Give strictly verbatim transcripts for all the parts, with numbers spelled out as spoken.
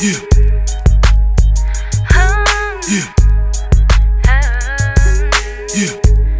Yeah. Yeah. Yeah.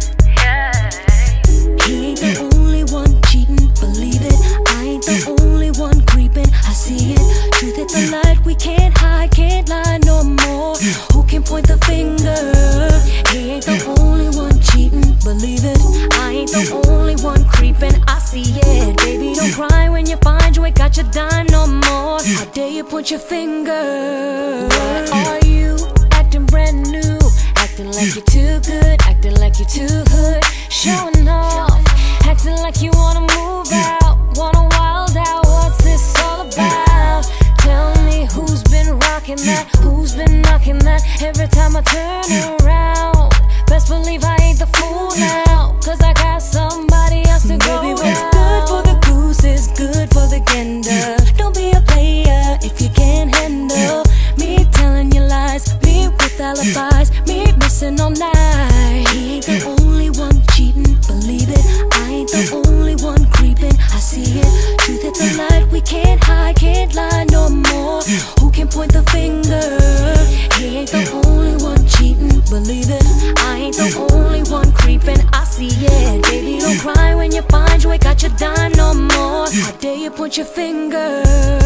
He ain't the only one cheating, believe it. I ain't the only one creeping, I see it. Truth at the light, we can't hide, can't lie no more. Who can point the finger? He ain't the only one cheating, believe it. I ain't the only one creeping, I see it. Baby, don't cry when you find you ain't got your dime no more. How dare you point your finger? What are you acting brand new? Acting like you're too good, acting like you're too hood. Showing off, acting like you wanna move out, wanna wild out. What's this all about? Tell me who's been rocking that, who's been knocking that. Every time I turn around, best believe I ain't the fool now, cause I got somebody else to go. Baby, what's good for the goose is good for the gander. Don't be a player if you can't handle me telling you lies, me with alibis, me missing all night. He ain't the only one cheating, believe it. I ain't the only one creeping, I see it. Truth at the light, we can't hide, can't lie no more. Who can point the finger? He ain't the only one cheating, believe it. I ain't the only one creeping, I see it. Baby, don't cry when you find you ain't got your dime no more. How dare you point your finger?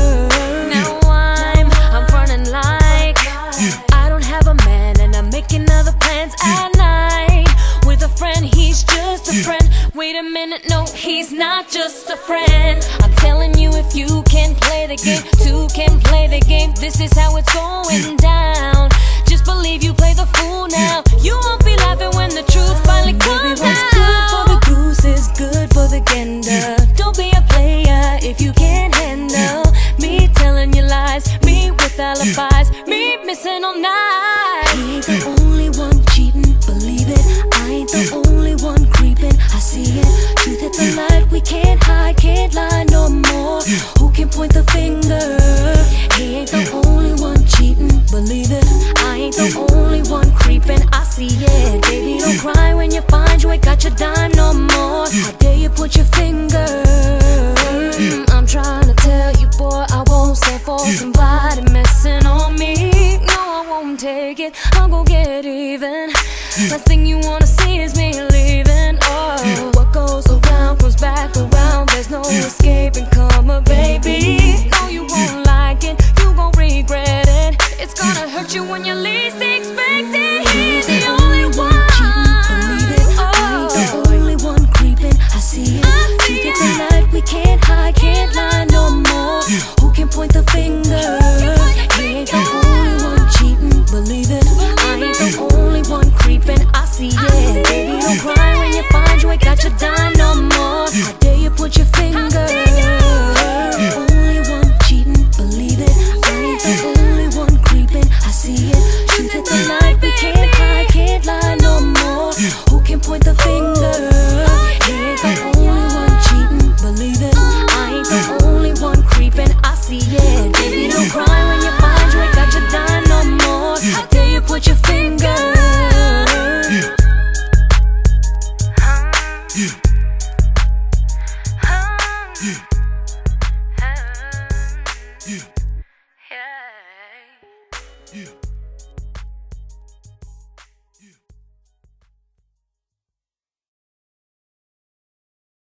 Now I'm, I'm running like I don't have a man, and I'm making other plans at night with a friend. He's just a friend. Wait a minute, no, he's not just a friend. I'm telling you, if you can play the game, two can play the game. This is how it's going down. Just believe you play the fool now. You won't be laughing when the truth finally comes out. What's good for the goose is good for the gander. Don't be a player if you can't handle me telling you lies, me with alibis, me missing all night. He ain't the only one cheating, believe it. I ain't the only one creeping, I see it. Truth at the light, we can't hide, can't lie no more.